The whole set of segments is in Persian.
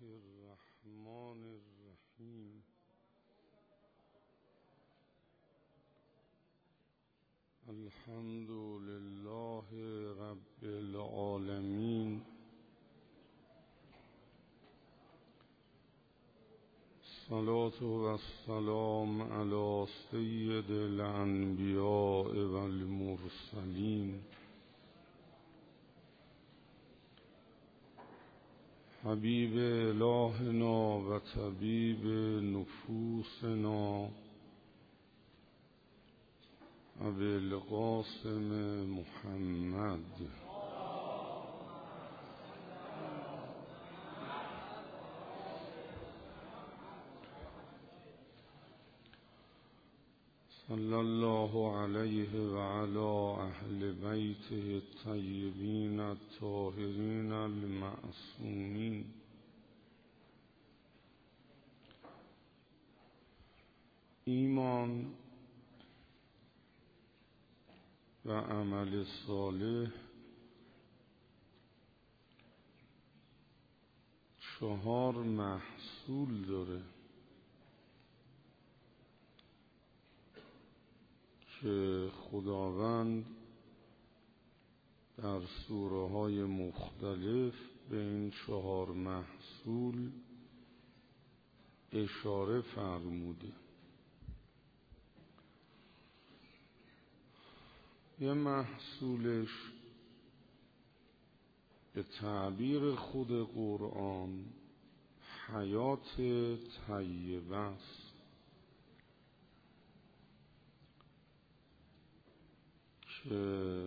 الرحمن الرحیم. الحمد لله رب العالمین. الصلاة والسلام علی سید الانبیاء والمرسلین حبیب الهنا و طبیب نفوسنا ابی القاسم محمد صلی الله علیه و علی اهل بیته الطیبین الطاهرین المعصومین. ایمان و عمل صالح 4 محصول داره که خداوند در سوره های مختلف به این 4 محصول اشاره فرموده. یه محصولش به تعبیر خود قرآن حیات طیبه است که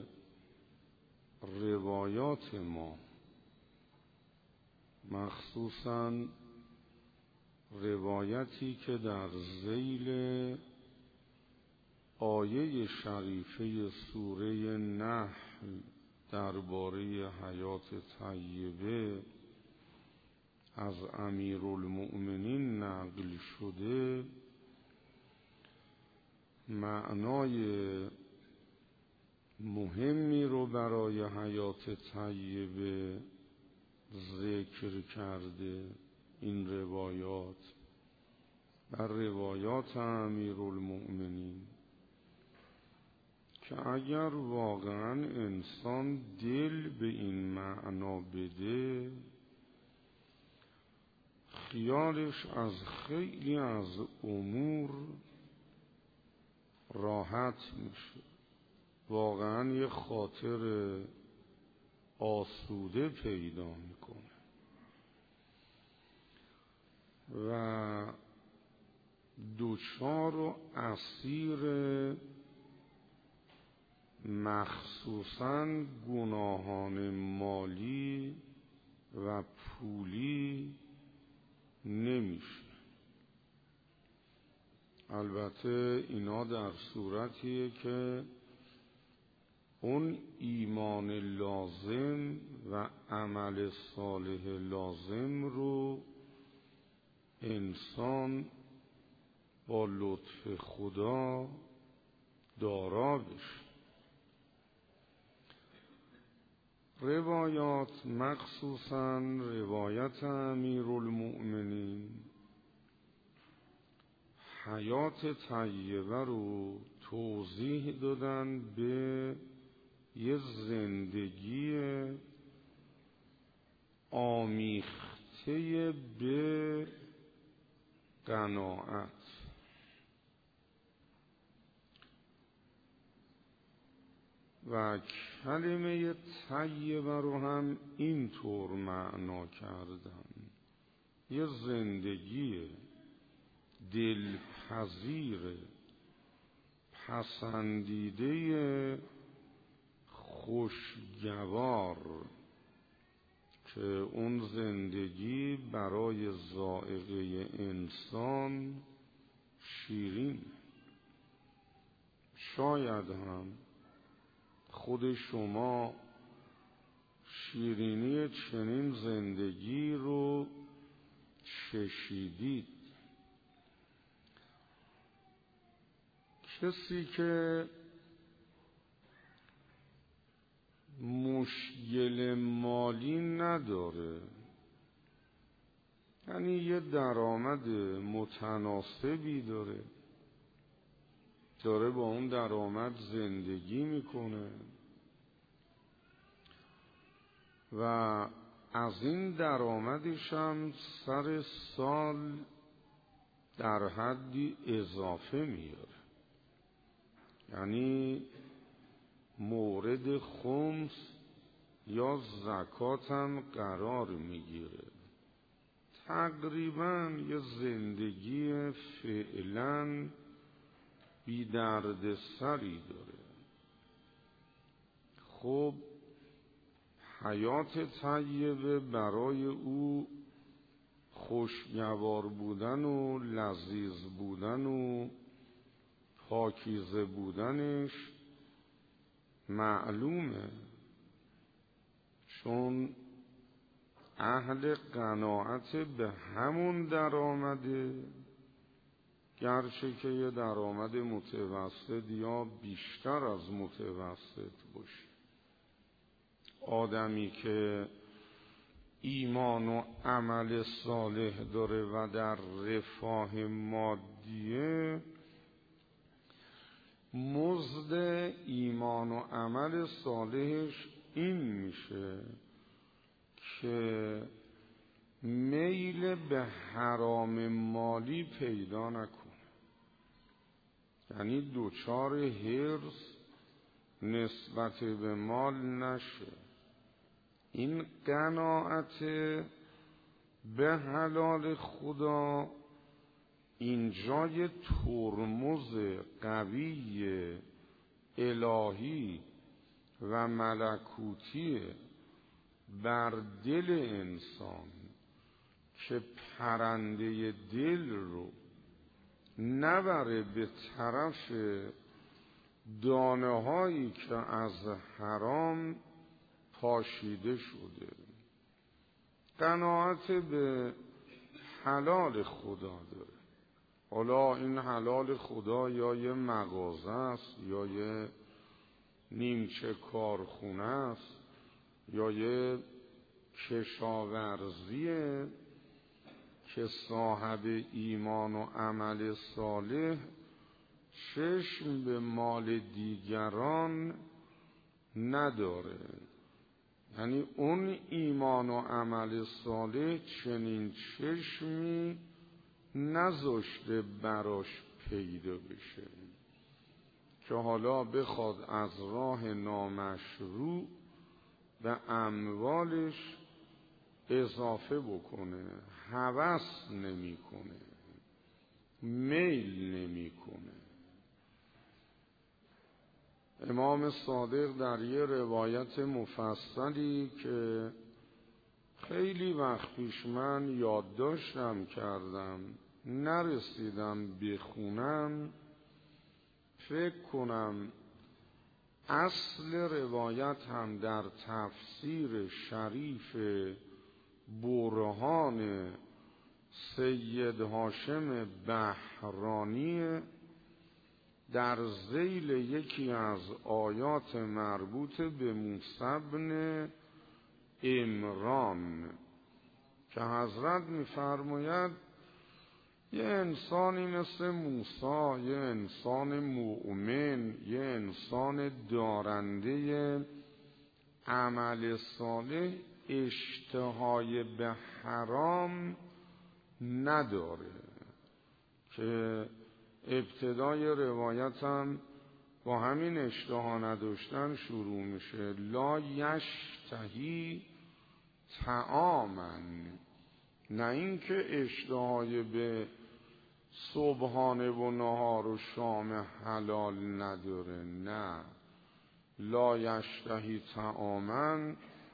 روایات ما، مخصوصاً روایتی که در ذیل آیه شریفه سوره نحل درباره حیات طیبه از امیرالمؤمنین نقل شده، معنای مهمی رو برای حیات طیبه ذکر کرده. این روایات بر روایات امیرالمؤمنین که اگر واقعا انسان دل به این معنا بده، خیالش از خیلی از امور راحت میشه، واقعا یه خاطر آسوده پیدا میکنه و دچار و اسیر مخصوصاً گناهان مالی و پولی نمیشه. البته اینا در صورتیه که اون ایمان لازم و عمل صالح لازم رو انسان با لطف خدا دارا بشه. روایات، مخصوصاً روایت امیرالمؤمنین، حیات طیبه رو توضیح دادن به یه زندگی آمیخته به قناعت. و کلمه طیبه رو هم اینطور معنا کردن: یه زندگی دلپذیر پسندیده خوشگوار که اون زندگی برای ذائقه انسان شیرین. شاید هم خود شما شیرینی چنین زندگی رو چشیدید. کسی که مشکل مالی نداره یعنی یه درآمد متناسبی داره با اون درآمد زندگی میکنه و از این درآمدش هم سر سال در حدی اضافه میاره، یعنی مورد خمس یا زکات هم قرار میگیره. تقریبا یه زندگی فعلا بی درد سری داره. خب حیات طیبه برای او خوشگوار بودن و لذیذ بودن و پاکیزه بودنش معلومه، چون اهل قناعت به همون درآمده، گرچه که یه درآمد متوسط یا بیشتر از متوسط باشه. آدمی که ایمان و عمل صالح داره و در رفاه مادیه، مزد ایمان و عمل صالحش این میشه که میل به حرام مالی پیدا نکنه، یعنی دوچار حرص نسبت به مال نشه. این قناعت به حلال خدا اینجا یه ترمز قوی الهی و ملکوتی بر دل انسان که پرنده دل رو نبره به طرف دانه هایی که از حرام پاشیده شده. قناعت به حلال خدا داره. حالا این حلال خدا یا یه مغازه است، یا یه نیمچه کارخونه است، یا یه کشاورزیه که صاحب ایمان و عمل صالح چشم به مال دیگران نداره. یعنی اون ایمان و عمل صالح چنین چشمی نذاشته براش پیدا بشه که حالا بخواد از راه نامشروع به اموالش اضافه بکنه. هوس نمیکنه، میل نمیکنه. امام صادق در یه روایت مفصلی که خیلی وقت پیش من یادداشتم کردم نرسیدم بخونم، فکر کنم اصل روایت هم در تفسیر شریف برهان سید هاشم بهرانی در ذیل یکی از آیات مربوط به موسی بن عمران که حضرت می‌فرماید یه انسانی مثل موسی، یه انسان مؤمن، یه انسان دارنده عمل صالح اشتهای به حرام نداره، که ابتدای روایتم با همین اشتها نداشتن شروع میشه. لا یشتهی طعاما، نه اینکه اشتهای به صبحانه و نهار و شام حلال نداره، نه، لا یشتهی طعاما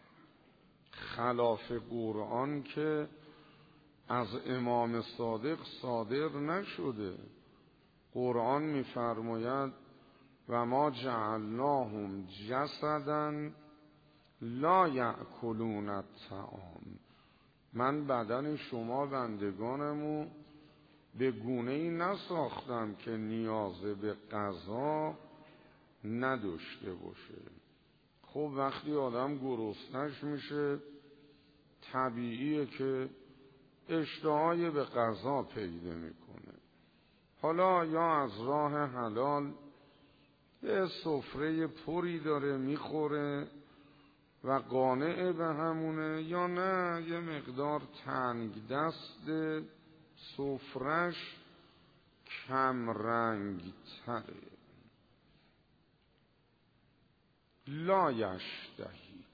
خلاف قرآن که از امام صادق صادر نشده. قرآن می‌فرماید و ما جعلناهم جسدا لا یأکلون الطعام، من بدن شما بندگانمو به گونه‌ای نساختم که نیاز به غذا نداشته باشه. خب وقتی آدم گرسنش میشه طبیعیه که اشتهای به غذا پیدا میکنه. حالا یا از راه حلال یه سفره پری داره میخوره و قانع به همونه، یا نه یه مقدار تنگ دست سفرش کم رنگ تره. لا یشتهی،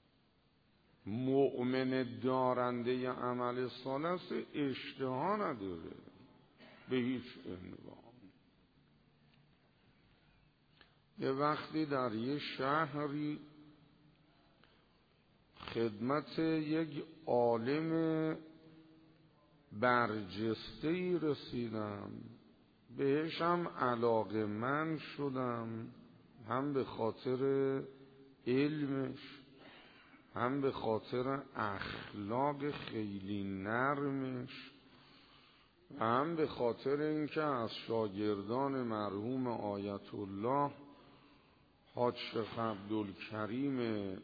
مؤمن دارنده عمل صالح اشتها نداره به هیچ عنوان. یه وقتی در یه شهری خدمت یک عالم برجسته‌ای رسیدم، بهشم علاقه‌مند شدم، هم به خاطر علمش، هم به خاطر اخلاق خیلی نرمش، و هم به خاطر اینکه از شاگردان مرحوم آیت الله حاج شیخ عبدالکریم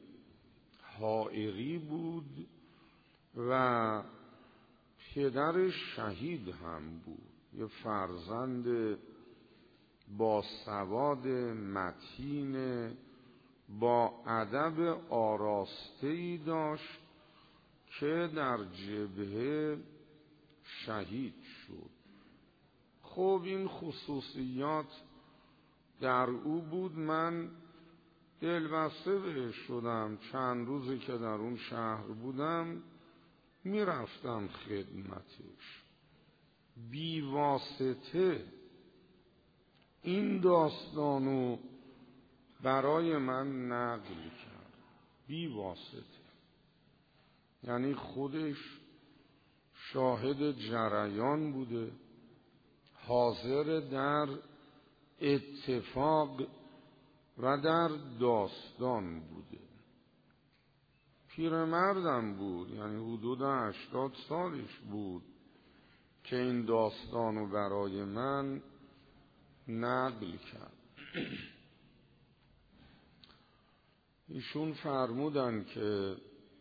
حائری بود و پدرش شهید هم بود. یه فرزند با سواد متین با ادب آراسته‌ای داشت که در جبهه شهید شد. خب این خصوصیات در او بود. من دلبسته بهش شدم. چند روزی که در اون شهر بودم میرفتم خدمتش. بی واسطه این داستانو برای من نقل کرد. بی واسطه، یعنی خودش شاهد جریان بوده، حاضر در اتفاق و در داستان بوده. پیرمردم بود، یعنی حدود 80 سالش بود که این داستانو برای من نقل کرد. ایشون فرمودن که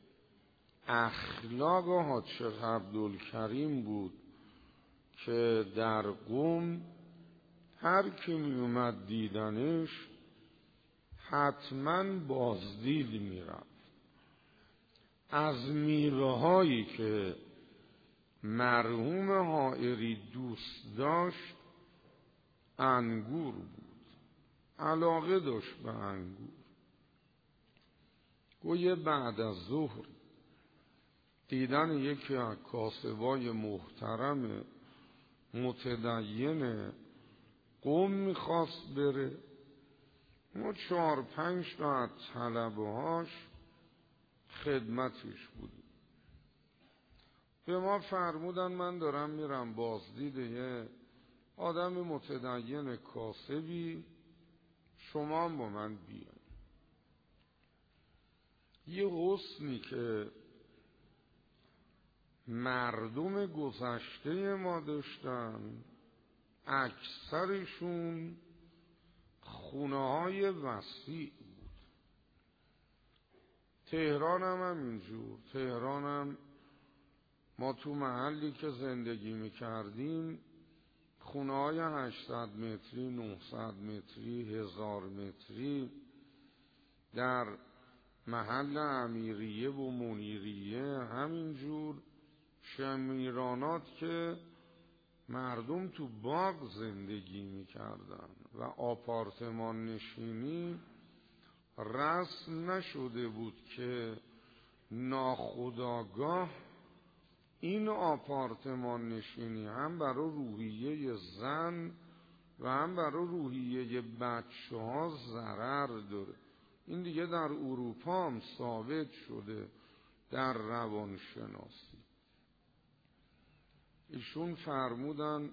اخلاق حاج شیخ عبدالکریم بود که در قم هر کی می اومد دیدنش حتما بازدید می رفت. از میوه هایی که مرحوم حائری دوست داشت انگور بود، علاقه داشت به انگور. گویه بعد از ظهر دیدن یکی از کاسبای محترم متدین قم میخواست بره، ما 4-5 تا از طلبه‌هاش خدمتش بودیم. به ما فرمودن من دارم میرم بازدید یه آدم متدین کاسبی، شما هم با من بیاین. یه حسنی که مردم گذشته ما داشتن، اکثرشون خونه های وسیع بود. تهران هم همینجور. تهران هم ما تو محلی که زندگی میکردیم خونه های 800 متری، 900 متری، 1000 متری در محل امیریه و منیریه، همینجور شمیرانات که مردم تو باغ زندگی میکردن و آپارتمان نشینی رسم نشده بود که ناخودآگاه این آپارتمان نشینی هم برای روحیه زن و هم برای روحیه بچه ها ضرر داره. این دیگه در اروپا هم ثابت شده در روانشناسی. ایشون فرمودن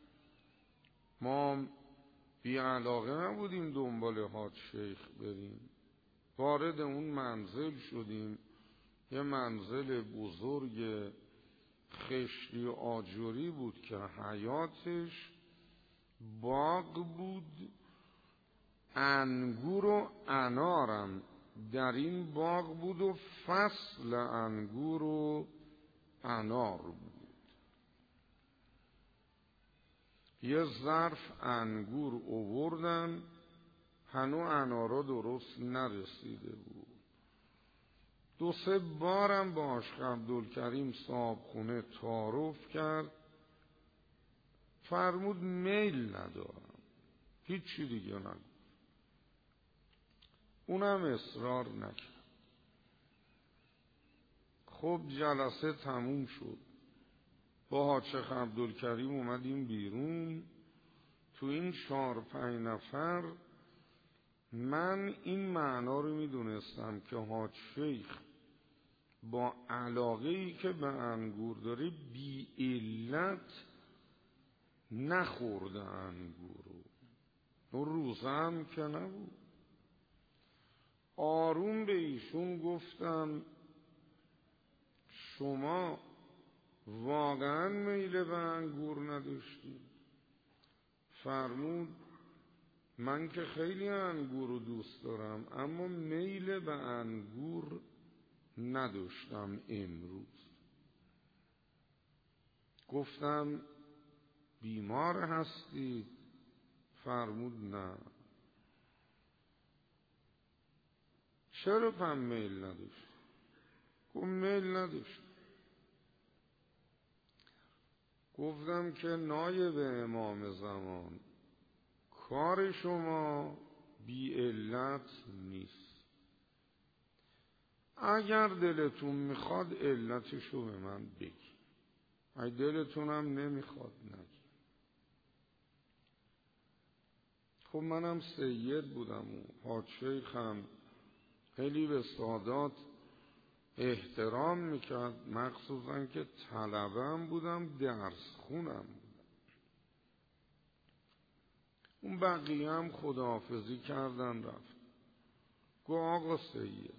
ما بی علاقه نبودیم دنبال حاج شیخ بریم. وارد اون منزل شدیم، یه منزل بزرگ خشتی آجوری بود که حیاتش باغ بود. انگور و انارم در این باغ بود و فصل انگور و انار بود. یه ظرف انگور آوردن، هنو انارا درست نرسیده بود. 2-3 بارم با عاشق عبدالکریم صاحب خونه تعارف کرد، فرمود میل ندارم، هیچی دیگه نگو. اونم اصرار نکرد. خب جلسه تموم شد، با حاجق عبدالکریم اومدیم بیرون. تو این 4-5 نفر من این معنا رو میدونستم که حاج شیخ با علاقه‌ای که به انگور داره بی علت نخورده انگورو، اون روزه هم که نبود. آروم به ایشون گفتم شما واقعا میل به انگور نداشتی؟ فرمود من که خیلی انگور رو دوست دارم، اما میل به انگور نداشتم امروز. گفتم بیمار هستی؟ فرمود نه. چرا پس میل نداشت؟ گفت میل نداشت. گفتم که نایب امام زمان، کار شما بی علت نیست. اگر دلتون میخواد علتشو به من بگی، اگه دلتونم نمیخواد نگی. خب منم سید بودم و حاج شیخم خیلی به سادات احترام میکرد، مخصوصا که طلبم بودم، درس خونم بودم. اون بقیه هم خداحافظی کردن رفت. گو آقا سید،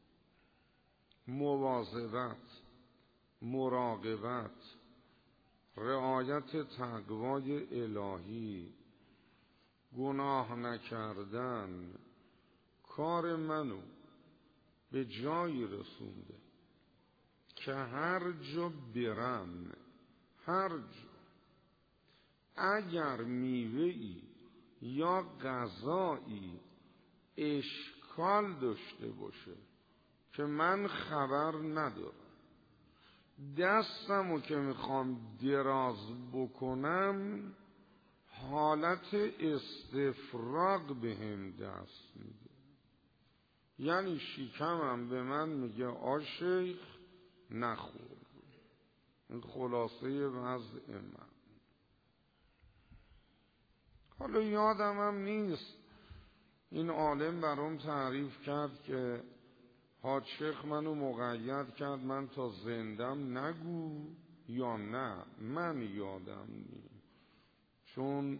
مواظبت، مراقبت، رعایت تقوای الهی، گناه نکردن کار منو به جایی رسونده که هر جا برم، هر جا اگر میوه‌ای یا غذایی اشکال داشته باشه که من خبر ندارم، دستمو که میخوام دراز بکنم حالت استفراغ بهم دست میده. یعنی شکمم به من میگه آشیخ نخور. این خلاصه وضع من. حالا یادم هم نیست این عالم برام تعریف کرد که حاج شیخ منو مقید کرد من تا زندم نگو یا نه، من یادم نیست، چون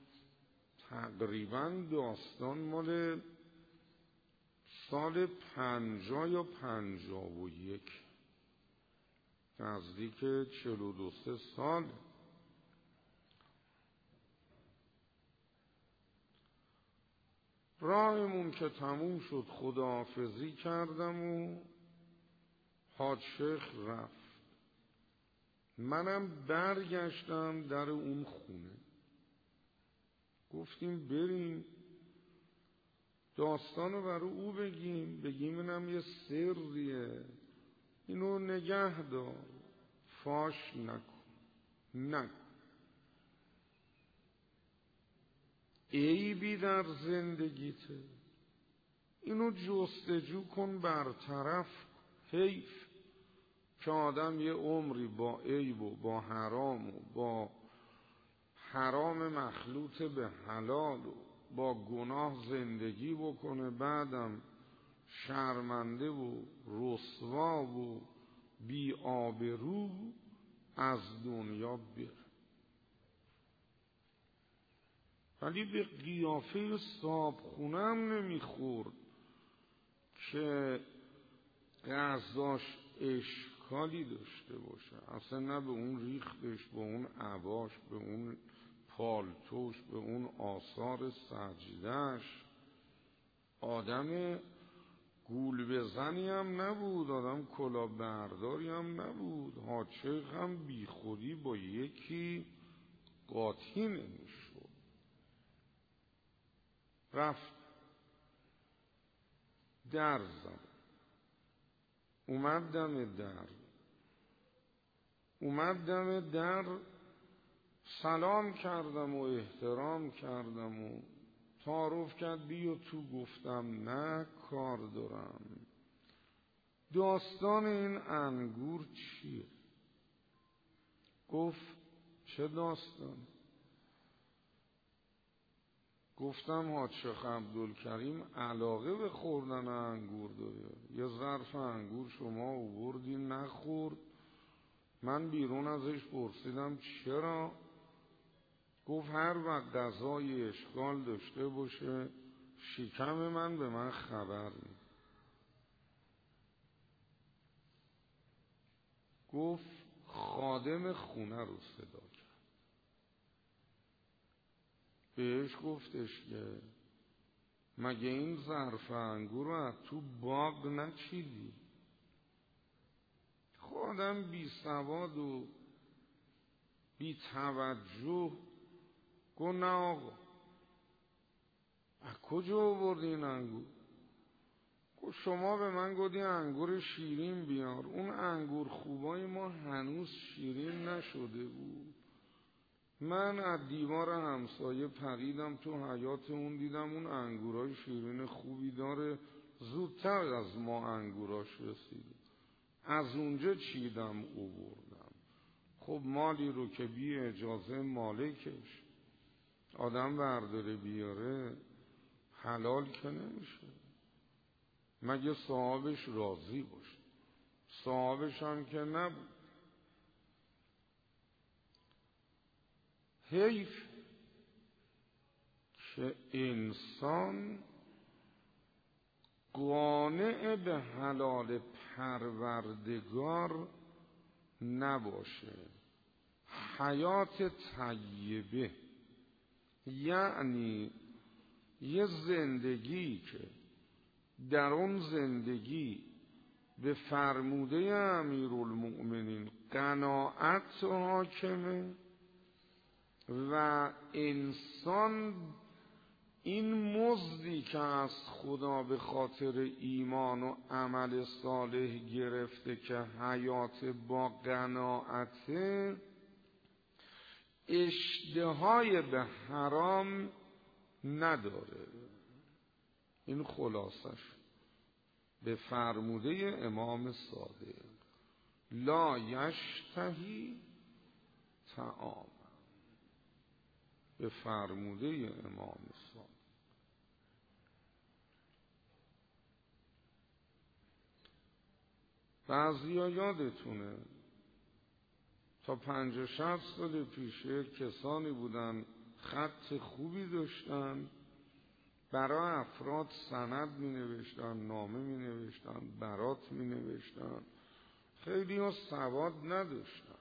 تقریبا داستان مال سال 50 یا 51، نزدیک 42 سال. راهمون که تموم شد خداحافظی کردم و حاج شیخ رفت. منم برگشتم در اون خونه. گفتیم بریم داستانو برای او بگیم اینم یه سریه، اینو نگه دار، فاش نکن. عیبی در زندگیته، اینو جستجو کن، برطرف. حیف که آدم یه عمری با عیب و با حرام و با حرام مخلوط به حلال و با گناه زندگی بکنه، بعدم شرمنده و رسوا و بی آبرو از دنیا بره. ولی به قیافه صاحب خونم نمیخورد که غذاش اشکالی داشته باشه، اصلا نه به اون ریختش، به اون عباش، به اون پالتوش، به اون آثار سجدش. آدم گول بزنی هم نبود، آدم کلاه برداری هم نبود. حاج شیخ هم بی خودی با یکی قاطی نمیشد. رفت در زد، اومد دم در سلام کردم و احترام کردم و تعارف کرد بیا تو. گفتم نه کار دارم. داستان این انگور چیه؟ گفت چه داستان؟ گفتم حاج شیخ عبدالکریم علاقه به خوردن انگور داره. یه ظرف انگور شما آوردین نخورد، من بیرون ازش پرسیدم چرا؟ گفت هر وقت غذای اشکال داشته باشه شکم من به من خبر میده. گفت خادم خونه رو صدا کرد، بهش گفتش که مگه این ظرف انگور رو از تو باغ نچیدی؟ خودم بی سواد و بی توجه گفت نه آقا. از کجا آوردی این انگور؟ گفت شما به من گفتی انگور شیرین بیار، اون انگور خوبای ما هنوز شیرین نشده بود. من از دیوار همسایه پریدم تو حیاط اون، دیدم اون انگورای شیرین خوبی داره، زودتر از ما انگوراش رسید، از اونجا چیدم آوردم. خب مالی رو که بی اجازه مالکش آدم برداره بیاره حلال که نمیشه، مگه صاحبش راضی باشه. صاحبش هم که نبود. حیف که انسان قانع به حلال پروردگار نباشه. حیات طیبه یعنی یه زندگی که در اون زندگی به فرموده امیرالمؤمنین قناعت حاکمه و انسان این مزدی که از خدا به خاطر ایمان و عمل صالح گرفته که حیات با قناعت، اشتهای به حرام نداره. این خلاصش به فرموده امام صادق لا یشتهی طعام، به فرموده امام صادق. بعضیا یادتونه تا 50-60 سال پیشه کسانی بودن خط خوبی داشتن، برای افراد سند می نوشتن، نامه می نوشتن، برات می نوشتن. خیلی ها سواد نداشتن.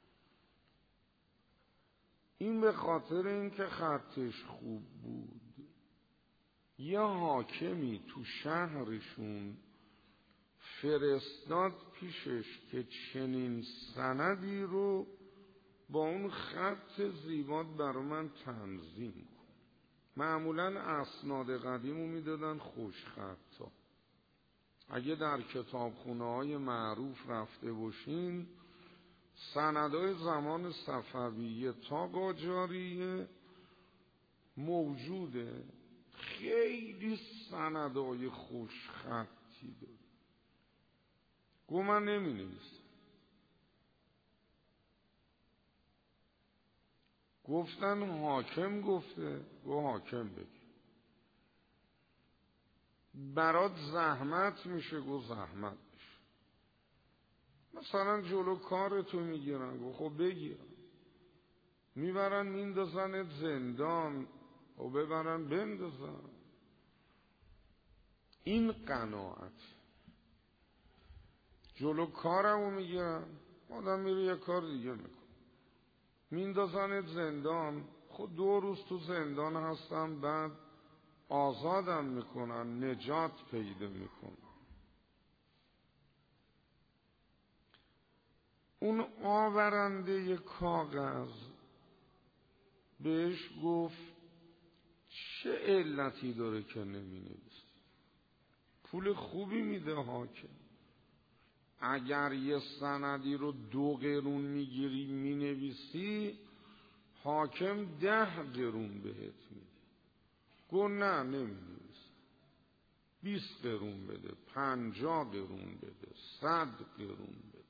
این به خاطر اینکه خطش خوب بود. یه حاکمی تو شهرشون فرستاد پیشش که چنین سندی رو با اون خط زیبات برای من تنظیم کن. معمولاً اسناد قدیمو میدادن خوش خطا. اگه در کتابخونه‌های معروف رفته باشین، سندهای زمان صفویه تا قاجاریه موجوده. خیلی سندهای خوش خطی داره. گو من نمی نویسم. گفتن حاکم گفته، گو حاکم بگی. برات زحمت میشه، گو زحمت میشه. مثلا جلو کارتو میگیرن، گو خب بگیرن. میبرن میندازنت زندان و ببرن بندازن. این قناعت. جلو کارمو میگیرن، آدم میره یه کار دیگه میکن، میندازنت زندان. خود 2 روز تو زندان هستم، بعد آزادم میکنن، نجات پیدا میکنن. اون آورنده کاغذ بهش گفت چه علتی داره که نمی نویسی؟ پول خوبی میده حاکم. اگر یه سندی رو 2 قرون میگیری مینویسی، حاکم 10 قرون بهت میده. گفت نه نمینویسم. 20 قرون بده، 50 قرون بده، 100 قرون بده.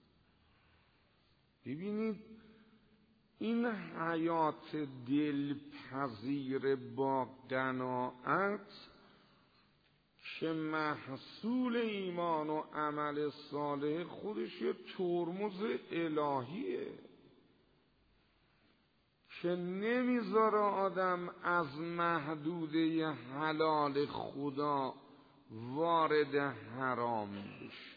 ببینید این حیات دلپذیر با قناعت که محصول ایمان و عمل صالح خودش یه ترمز الهیه که نمیذاره آدم از محدوده حلال خدا وارد حرام بشه.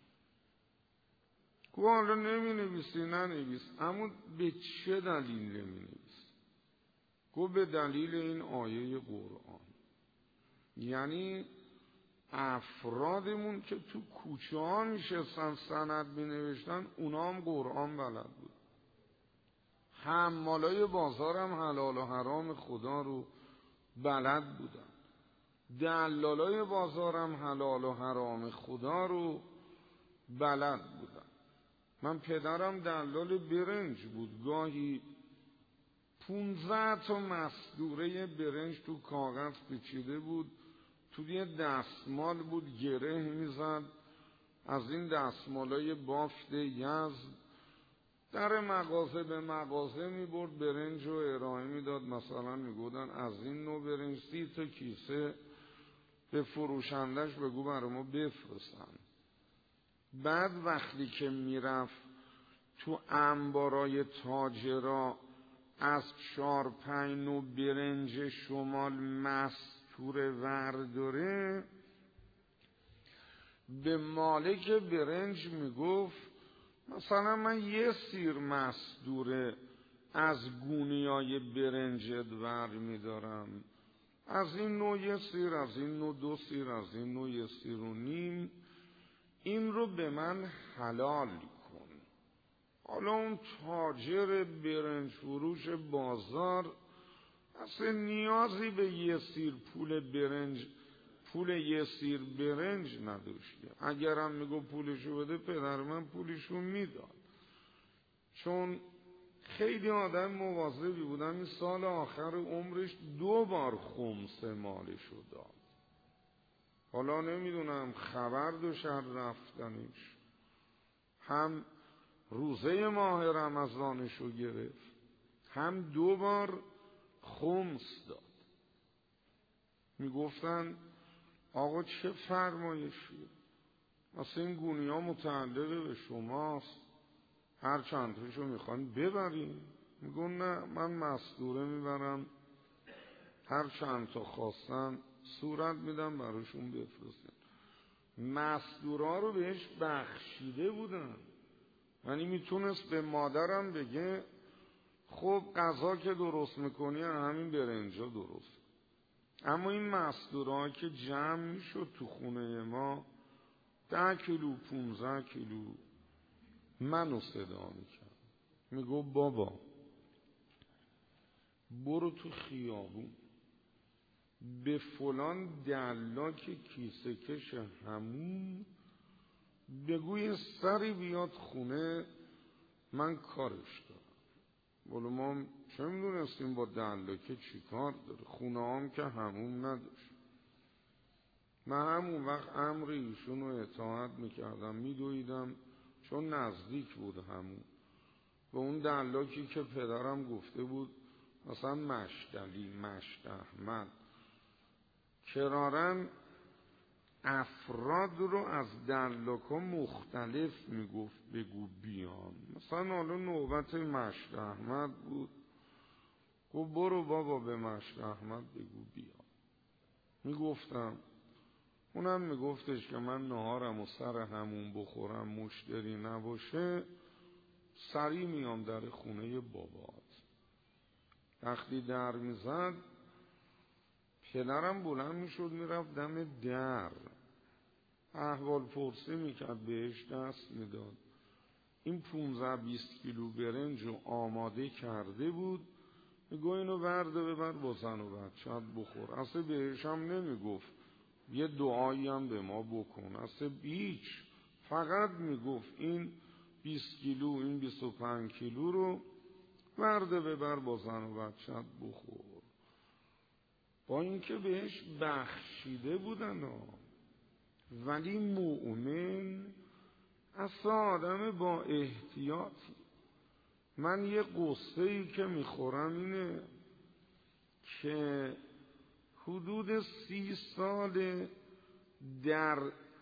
گو حالا نمی نویسی ننویس، اما به چه دلیل نمی نویسی؟ گو به دلیل این آیه قرآن. یعنی افرادمون که تو کوچه ها میشستن سند می نوشتن، اونا هم قرآن بلد بود. حمالای بازار هم حلال و حرام خدا رو بلد بودن. دلالای بازار هم حلال و حرام خدا رو بلد بودن. من پدرم دلال برنج بود. گاهی 15 تا مصدوره برنج تو کاغذ پیچیده بود، تو یه دستمال بود گره میزد، از این دستمالای بافت یزد در مغازه به مغازه میبرد برنج رو ارائه میداد. مثلا میگودن از این نوع برنج 30 تا کیسه به فروشندش بگو برای ما بفرستن. بعد وقتی که میرفت تو انبارای تاجرا از 4-5 نوع برنج شمال مستور ورداره، به مالک برنج میگفت مثلا من یه سیر مستوره از گونیای برنجت ور میدارم، از این نوع یه سیر، از این نوع 2 سیر، از این نوع 1.5 سیر، این رو به من حلال کن. حالا اون تاجر برنج فروش بازار اصلا نیازی به 1 سیر پول 1 سیر برنج نداشته. اگرم میگو پولشو بده، پدر من پولشو میداد، چون خیلی آدم مواظبی بودن. این سال آخر عمرش 2 بار خمس مالشو داد. حالا نمیدونم خبر داشت رفتنش، هم روزه ماه رمضانشو گرفت، هم 2 بار خمس داد. میگفتن آقا چه فرمایشی؟ اصلا این گونی ها متعلق به شماست، هر چند تاشو میخوان ببرین. میگون نه، من مستوره میبرم، هر چند تا خواستن صورت میدم براشون بفرستن. مستورا رو بهش بخشیده بودن، یعنی میتونست به مادرم بگه خب غذا که درست میکنی همین برنجا درست. اما این مستورا که جمع میشد تو خونه ما 10 کیلو 15 کیلو، منو صدا میکرد، میگو بابا برو تو خیابون به فلان دلاک کیسه کش همون بگو یه سری بیاد خونه، من کارش دارم. ولی ما چه میدونستیم با دلاکه چی کار داره؟ خونه هم که همون نداشت. من همون وقت امر ایشون رو اطاعت میکردم، میدویدم، چون نزدیک بود همون. به اون دلاکی که پدرم گفته بود مثلا مشتلی، مشت احمد، کرارن افراد رو از دلاکا مختلف میگفت بگو بیان. مثلا حالا نوبت مشت احمد بود، گفت برو بابا به مشت احمد بگو بیان. میگفتم، اونم میگفتش که من نهارم و سر همون بخورم مشتری نباشه سری میام در خونه بابات. وقتی در میزد پدرم بلند میشد میرفت دم در، احوال پرسی میکرد، بهش دست میداد. این 15-20 کیلو برنج رو آماده کرده بود میگو اینو ورده ببر با زن و بچه‌ت بخور. اصلا بهش هم نمیگفت یه دعایی هم به ما بکن، اصلا هیچ، فقط میگفت این 20 کیلو این 25 کیلو رو ورده ببر با زن و بچه‌ت بخور. با اینکه بهش بخشیده بودن ولی مؤمن اصلا آدم با احتیاطی. من یه قصه‌ای که میخورم اینه که حدود 30 سال در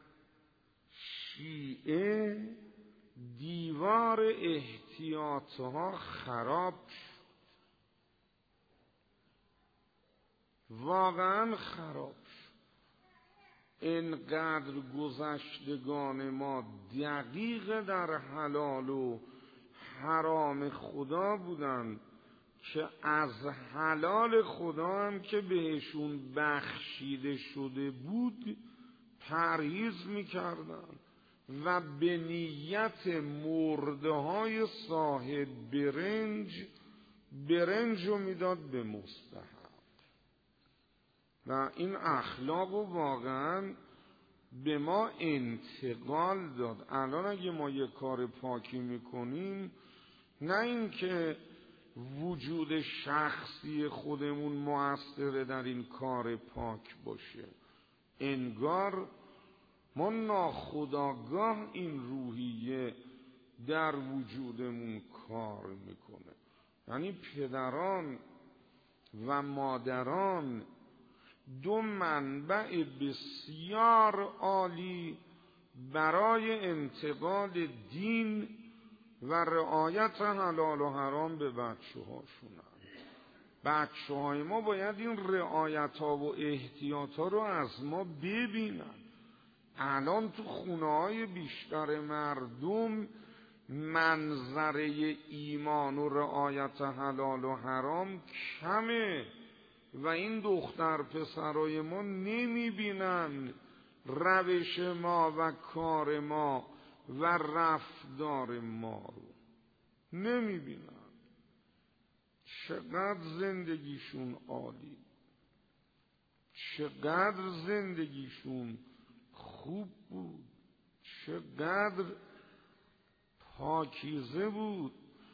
شیعه دیوار احتیاطها خراب شد، واقعا خراب شد. اینقدر گذشتگان ما دقیق در حلال و حرام خدا بودن که از حلال خدا هم که بهشون بخشیده شده بود پرهیز میکردن و به نیت مرده های صاحب برنج رو میداد به مستحق. و این اخلاق رو واقعا به ما انتقال داد. الان اگه ما یه کار پاکی میکنیم، نه اینکه وجود شخصی خودمون مؤثر در این کار پاک باشه، انگار ما ناخودآگاه این روحیه در وجودمون کار میکنه. یعنی پدران و مادران دو منبع بسیار عالی برای انتقال دین و رعایت حلال و حرام به بچه هاشونن. بچه های ما باید این رعایت ها و احتیاط ها رو از ما ببینن. الان تو خونه های بیشتر مردم منظره ایمان و رعایت حلال و حرام کمه و این دختر پسرای ما نمیبینن روش ما و کار ما و رفتار ما رو نمیبینن. چقدر زندگیشون عالی، چقدر زندگیشون خوب بود، چقدر پاکیزه بود.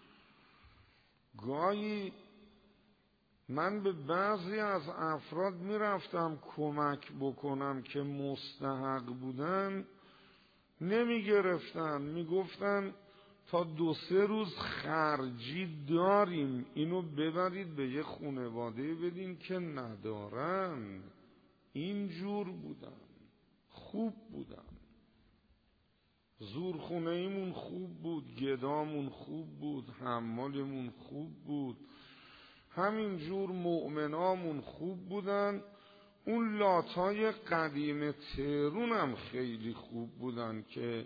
گاهی من به بعضی از افراد میرفتم کمک بکنم که مستحق بودن، نمیگرفتن، میگفتن تا 2-3 روز خرجی داریم، اینو ببرید به یه خانواده بدین که ندارن. اینجور بودن، خوب بودن. زورخونه ایمون خوب بود، گدامون خوب بود، حمالمون خوب بود، همینجور مؤمنامون خوب بودن. اون لاتای قدیم تهرون هم خیلی خوب بودن که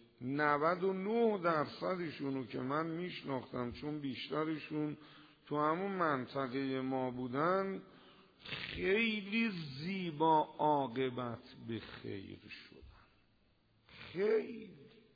99%شونو که من میشناختم، چون بیشترشون تو همون منطقه ما بودن، خیلی زیبا عاقبت به خیر شدن. خیلی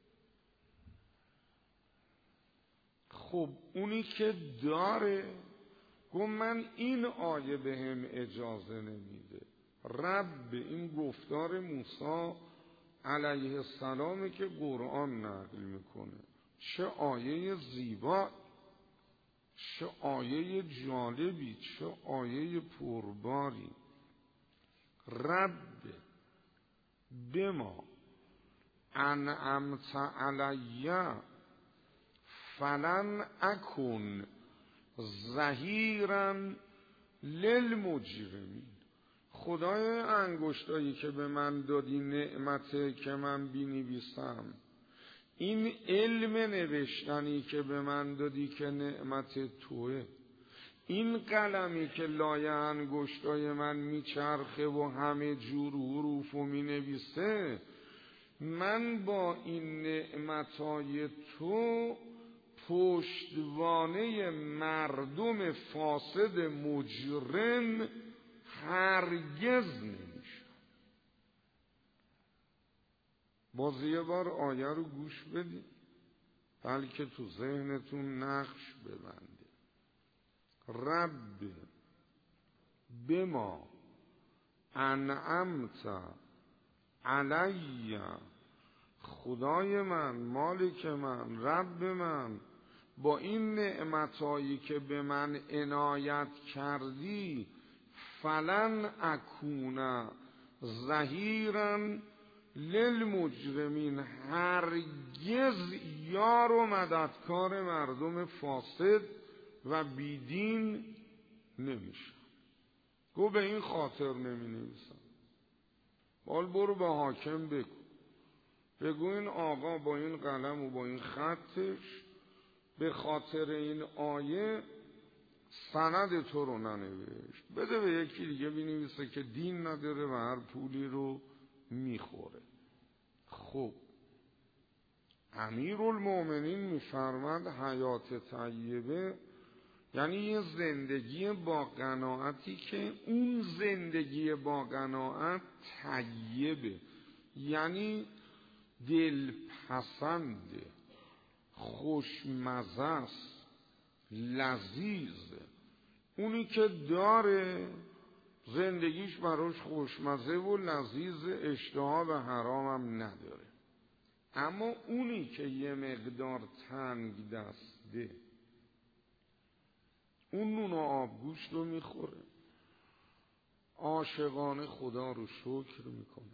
خب اونی که داره گفت من این آیه به هم اجازه نمیده. رب این گفتار موسی علیه السلام که قرآن نقل میکنه. چه آیه زیبا، چه آیه جالبی، چه آیه پرباری. رب بما انعمت علی فلن اکن ظهیرا للمجرمین. خدای انگشتایی که به من دادی، نعمته که من بینویسم، این علم نوشتنی که به من دادی که نعمت توه، این قلمی که لایه انگشتای من میچرخه و همه جور حروفو مینویسه، من با این نعمتای تو پشتوانه مردم فاسد مجرم هرگز نمیشم. باز یه بار آیه رو گوش بدید بلکه تو ذهنتون نقش ببنده. رب بما انعمت علی، خدای من، مالک من، رب من، با این نعمتایی که به من عنایت کردی، فلن اکون ظهیرا للمجرمین، هرگز یار و مددکار مردم فاسد و بیدین نمیشم. گو به این خاطر نمی نویسم. بال برو به حاکم بگو این آقا با این قلم و با این خطش به خاطر این آیه سند تو رو ننوشت، بده به یکی دیگه بنویسه که دین نداره و هر پولی رو میخوره. خب امیرالمومنین میفرماد حیات طیبه یعنی یه زندگی با قناعتی که اون زندگی با قناعت طیبه، یعنی دلپسنده، خوشمزه است، لذیذه. اونی که داره زندگیش براش خوشمزه و لذیذ، اشتها به حرام هم نداره. اما اونی که یه مقدار تنگ دسته، اون نون و آبگوشت رو میخوره، عاشقانه خدا رو شکر میکنه،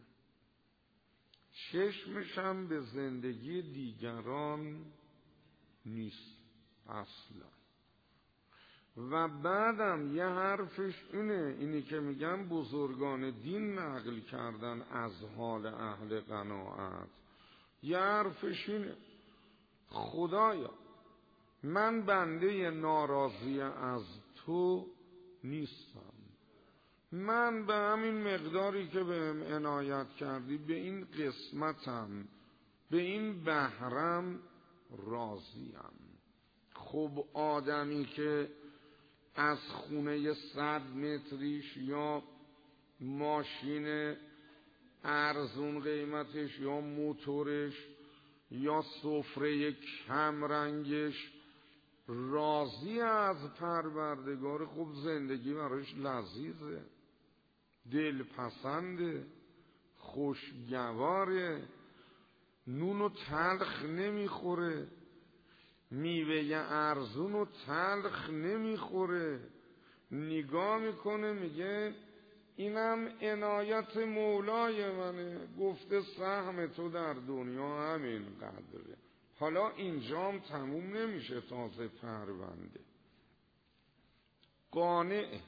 چشمش هم به زندگی دیگران نیست اصلا. و بعدم یه حرفش اینی که میگن بزرگان دین نقل کردن از حال اهل قناعت، یه حرفش اینه خدایا من بنده ناراضی از تو نیستم، من به همین مقداری که بهم عنایت کردی، به این قسمتم، به این بهرم راضیم. خب آدمی که از خونه 100 متریش یا ماشین ارزون قیمتش یا موتورش یا سفره کم رنگش راضی از پروردگار، خب زندگی براش لذیذه، دلپسنده، خوشگواره، نونو تلخ نمیخوره، میوه ارزونو تلخ نمیخوره، نگاه میکنه میگه اینم عنایت مولای منه، گفته سهم تو در دنیا همین قدره. حالا اینجام تموم نمیشه، تازه پرونده. قانع،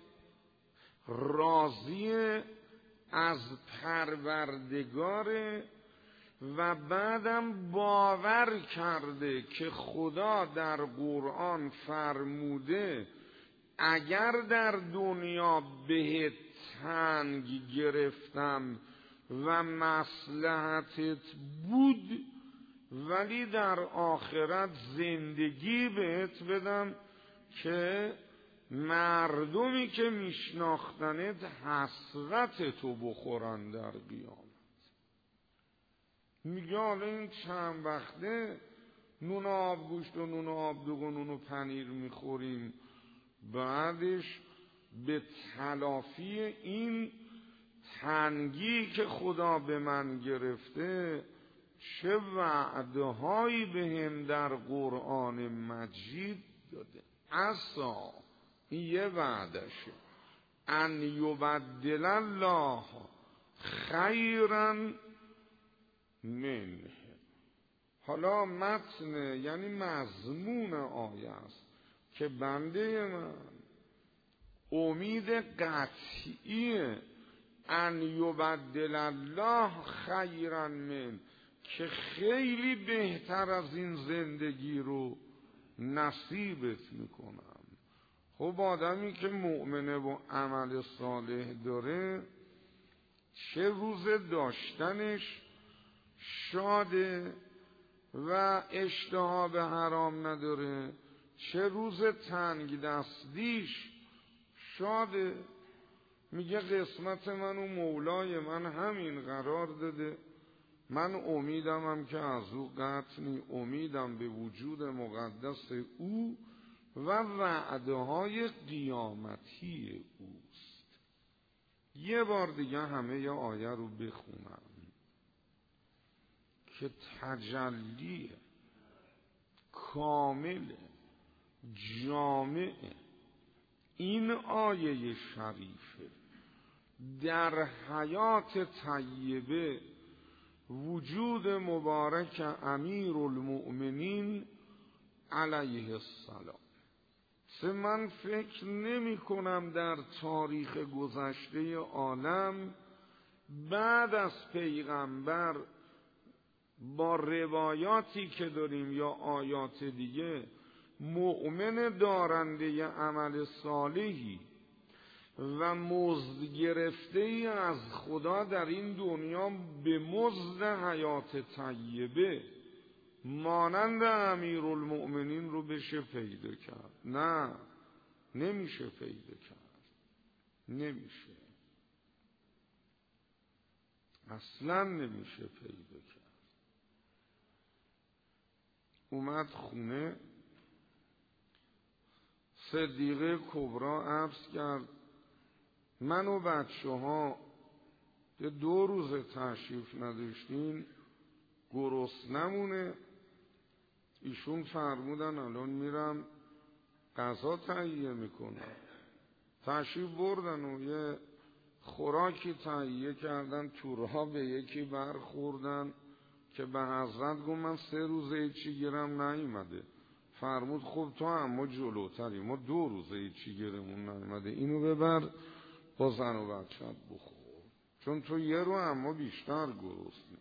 راضی از پروردگار و بعدم باور کرده که خدا در قرآن فرموده اگر در دنیا بهت تنگ گرفتم و مصلحتت بود، ولی در آخرت زندگی بهت بدم که مردمی که میشناختنت حسرت تو بخورن در قیامت. میگه حالا این چند وقته نون آبگوشت و نون آبدوغ و نون و پنیر میخوریم، بعدش به تلافی این تنگی که خدا به من گرفته چه وعدهایی به هم در قرآن مجید داده. عسا، این یه وعدشه، ان یبدل الله خیرا منه. حالا متن یعنی مضمون آیه است که بنده من امید قطعی ان یبدل الله خیرا من، که خیلی بهتر از این زندگی رو نصیبت میکنم. خب آدمی که مؤمنه و عمل صالح داره، چه روز داشتنش شاده و اشتها به حرام نداره، چه روز تنگ دستیش شاده. میگه قسمت من و مولای من همین قرار داده، من امیدم هم که از او قطع نی، امیدم به وجود مقدس او و وعده‌های قیامتی اوست. یه بار دیگه همه ی آیه رو بخونم که تجلی کامل جامع این آیه شریفه در حیات طیبه وجود مبارک امیرالمؤمنین علیه السلام. من فکر نمی کنم در تاریخ گذشته عالم بعد از پیغمبر با روایاتی که داریم یا آیات دیگه مؤمن دارنده عمل صالحی و مزد گرفته ای از خدا در این دنیا به مزد حیات طیبه مانند امیرالمؤمنین رو بشه پیدا کرد. نه، نمیشه پیدا کرد، نمیشه، اصلا نمیشه پیدا کرد. اومد خونه، صدیقه کبرا عرض کرد من و بچه ها 2 روز تشریف نداشتین، گرسنمونه. ایشون فرمودن الان میرم غذا تهیه میکنم. تشریف بردن و یه خوراکی تهیه کردن، تو راه به یکی برخوردن که به حضرت گفت من 3 روزه هیچی گیرم نیومده. فرمود خب تو اما جلوتری، ما 2 روزه هیچی گیرمون نیومده، اینو ببر با زن و بچه‌ت بخور، چون تو یه رو اما بیشتر گرسنی.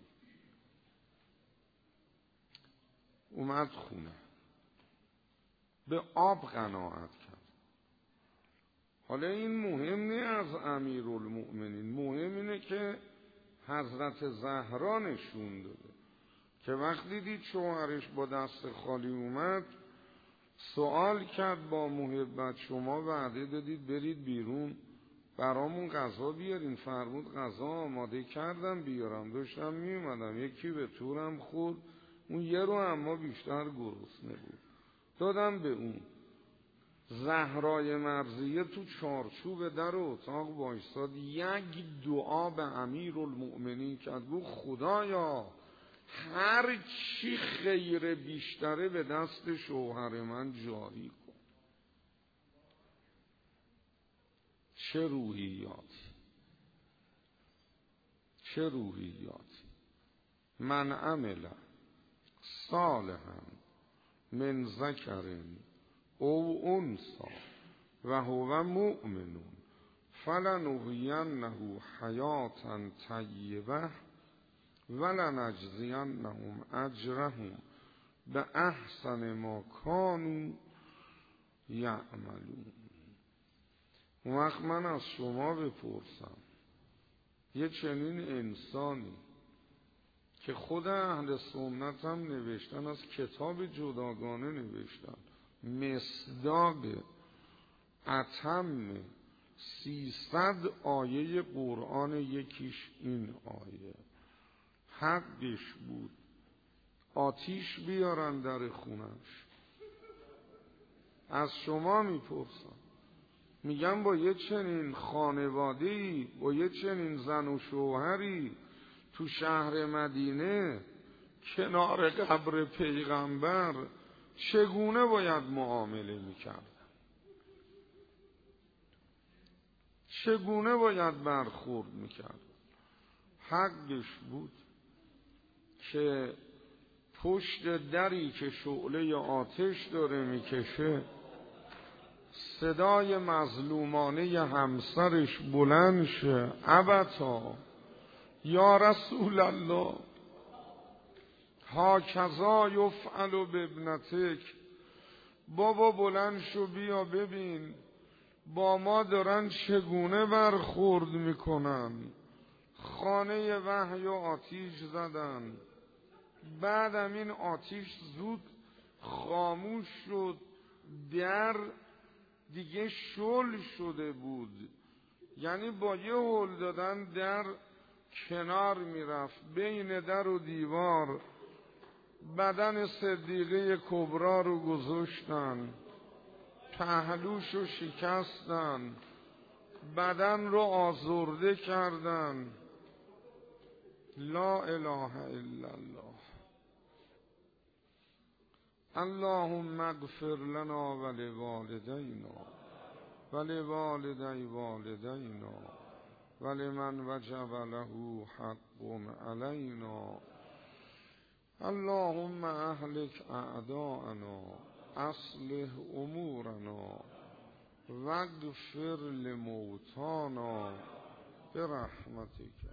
اومد خونه، به آب قناعت کرد. حالا این مهم نه از امیرالمؤمنین، مهم اینه که حضرت زهرا نشون داده که وقتی دید شوهرش با دست خالی اومد سوال کرد با محبت شما وعده دادید برید بیرون برامون غذا بیارین. فرمود غذا آماده کردم بیارم، داشتم میومدم یکی به طورم خورد، اون یه رو اما بیشتر گرسنه بود، دادم به اون. زهرای مرضیه تو چارچوب در اتاق وایساد، یک دعا به امیرالمؤمنین کرد، گفت خدایا هر چی خیر بیشتره به دست شوهر من جاری کن. چه روحیاتی، چه روحیاتی. من عمل صالحا من ذکر او انثی و هو مؤمن فلنحیینه حیاتا طیبه ولنجزینهم اجرهم باحسن ما کانوا یعملون. اون وقت من از شما بپرسم، یه چنین انسانی که خود اهل سنت هم نوشتن، از کتاب جداگانه نوشتن، مصداق اتم 300 آیه قرآن، یکیش این آیه، حقش بود آتیش بیارن در خونش. از شما میپرسم، میگم با یه چنین خانواده‌ای، با یه چنین زن و شوهری تو شهر مدینه کنار قبر پیغمبر چگونه باید معامله میکردن؟ چگونه باید برخورد میکردن؟ حقش بود که پشت دری که شعله آتش داره میکشه صدای مظلومانه همسرش بلند شه، ابتا یا رسول الله هاکذا یفعل بابنتک، بابا بلند شو بیا ببین با ما دارن چگونه برخورد میکنن. خانه وحی و آتیش زدن، بعدم این آتیش زود خاموش شد، در دیگه شل شده بود، یعنی با یه هل دادن در کنار میرفت، بین در و دیوار بدن صدیقه کبرا رو گذاشتن، پهلوشو شکستن، بدن رو آزرده کردن. لا اله الا الله. اللهم اغفر لنا ولوالدینا ولوالدی والدینا ولمن وجب له حق علینا. اللهم اهلك اعداءنا اصلح امورنا واغفر لموتانا برحمتك.